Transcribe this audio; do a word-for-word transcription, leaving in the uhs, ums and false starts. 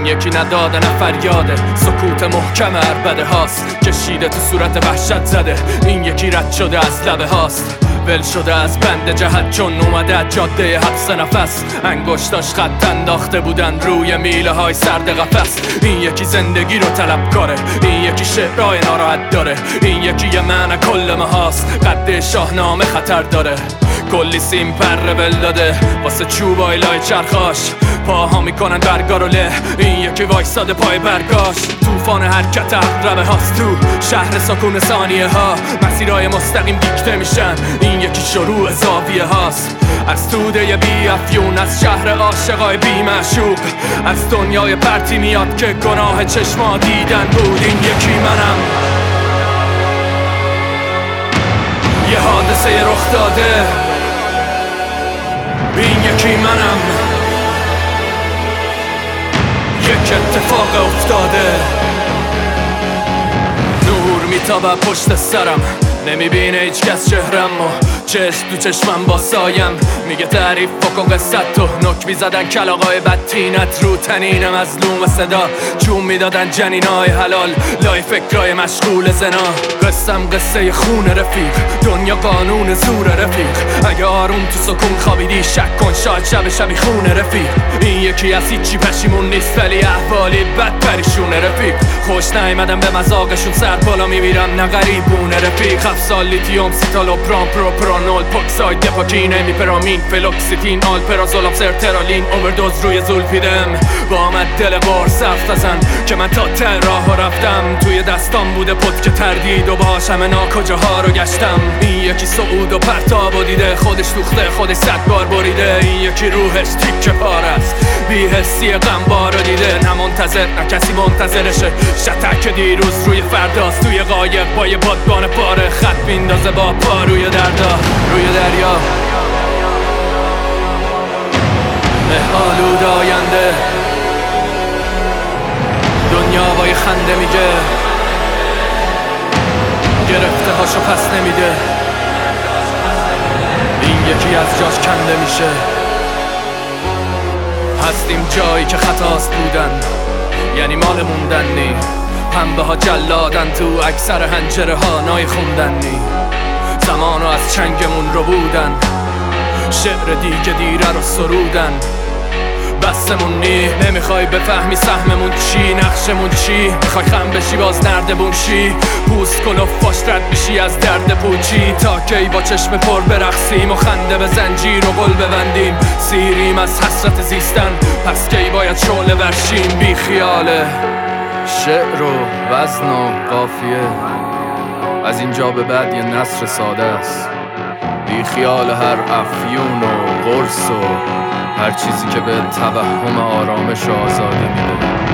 یکی نداده نه فریاده، سکوت محکم عربده هاست، کشیده تو صورت وحشت زده. این یکی رد شده از لبه هاست، ول شده از بند جهت چون اومده از جاده حبس نفس. انگشتاش خط انداخته بودن روی میله های سرد قفس. این یکی زندگی رو طلب کاره، این یکی شعرهای ناراحت داره، این یکی یه معنی کل هاست، قد شاهنامه خطر داره. کلی سیم پر ول داده واسه چوبای لای چرخاش، پاها میکنن برگا رو له. این یکی وایستاده پای برگاش، طوفان حرکت اقربه هاست تو شهر سکون ثانیه ها. مسیرهای مستقیم دیکته میشن، این یکی شروع زاویه هاست. از توده بی افیون، از شهر عاشقای بی معشوق، از دنیای پرتی میاد که گناه چشما دیدن بود. این یکی منم، یه حادثه رخ داده. این یکی منم، یک اتفاق افتاده. نور میتابه پشت سرم، نمیبینه هیچ کس چهرم و چشم تو چشمم با سایم. میگه تعریف بکن قصت تو، نک میزدن کلاغای بدتینت رو تنین مظلوم و صدا چون میدادن جنینای حلال لای فکرای مشغول زنا. قصم قصه خون رفیق، دنیا قانون زور رفیق. اگه آروم تو سکون خوابیدی شک کن، شاید شب شبی خون رفیق. این یکی از هیچی پشیمون نیست ولی احوالی بد پریشونه رفیق. خوش نیومدم به مذاقشون سر بالا میمیرم نه غریبونه رفیق. افسال لیتیوم سیتالوپرام پروپرانول پوکساید دپاکین امیپرامین فلوکسیتین آلپرازول سرترالین اووردوز روی زولپیدم. با آمد دل قرص حرف بزن که من تا ته راه رفتم. توی دستام بوده پد که تردید و باهاش همه ناکجاها رو گشتم. این یکی صعود و پرتاب و دیده، خودش دوخته خودش صد بار بریده. این یکی روحش تیکه پاره است، بی حسی غم بار رو دیده. نه منتظر نه کسی منتظرشه، شتک دیروز روی فرداست. توی قایق با یه بادبان پاره خط میندازه با پا روی دردا روی دریا. مه‌آلود آینده، دنیا با یه خنده میگه گرفته هاشو پس نمیده. این یکی از جاش کنده میشه. هستیم جایی که خطاست بودن، یعنی مال موندن نی. پنبه ها جلادن تو اکثر هنجره ها نای خوندن نی. زمانو از چنگمون رو بودن، شعر دیگه دیره رو سرودن. بسمون نی، نمیخوای بفهمی سهممون چی، نقشمون چی. میخوای خم بشی باز نردبون شی، پوست کن و فاش رد میشی از درد پوچی. تا کی با چشم پر برقصیم و خنده به زنجیر و گل ببندیم. سیریم از حسرت زیستن، پس کی باید شعله ورشیم. بی خیاله شعر و وزن و قافیه، از اینجا به بعد یه نثر ساده است. بی خیال هر افیون و قرص و هر چیزی که به توهم آرامش و آزادی میده.